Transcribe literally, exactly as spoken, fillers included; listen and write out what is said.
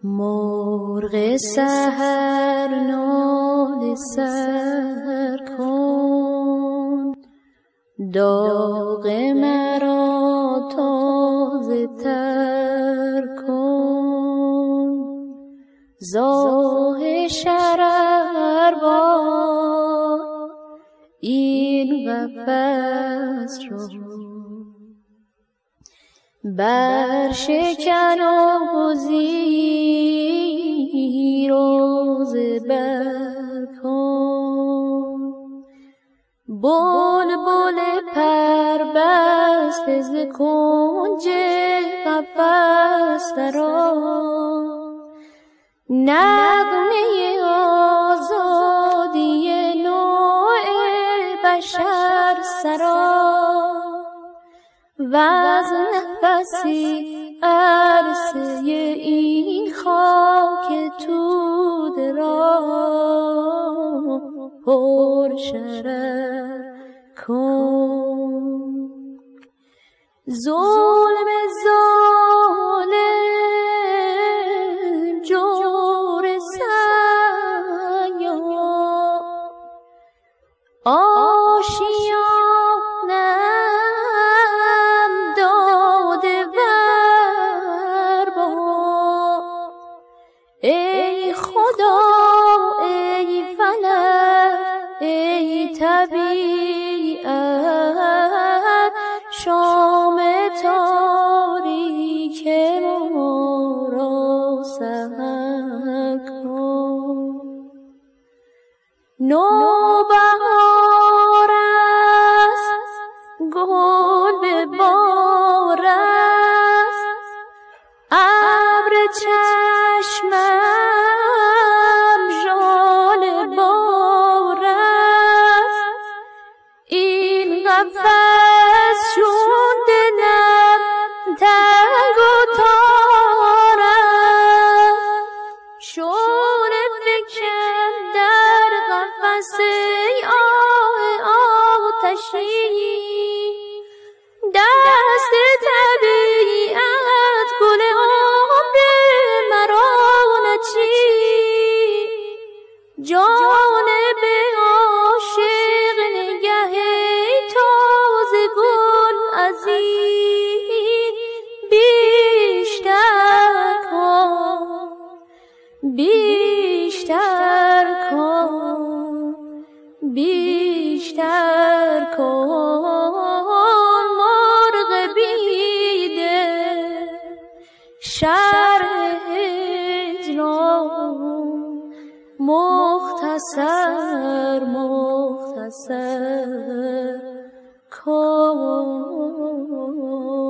مرغ سحر ناله سر کن، داغ مرا تازه تر کن. زاه شرر با این قفس را بر شکن و زیر و زبر کن. بلبل پربسته ز کنج قفس درآ، نغمه آزادی نوع بشر سرا. وز نفسی عرصه این خاک توده را پر شرر کن. ظلم ظالم جور سیاد آشیانم داده بر با. ای خدا ای فلک ای طبیعت، شام تاریک ما را سحر کن. نوبهار است گل به بار است، ابر چشمم ژاله بار است. این قفس چون دلم تنگ و تار است، شعله فکن در قفس ای آه آتشی. دست طبیعت گل عمر مرا نچی، جانب عاشق نگه تازه گل از این بیشتر کن، بیشتر کن، بیشتر کن. مرغ بیده شرح هجران مختصر مختصر کن.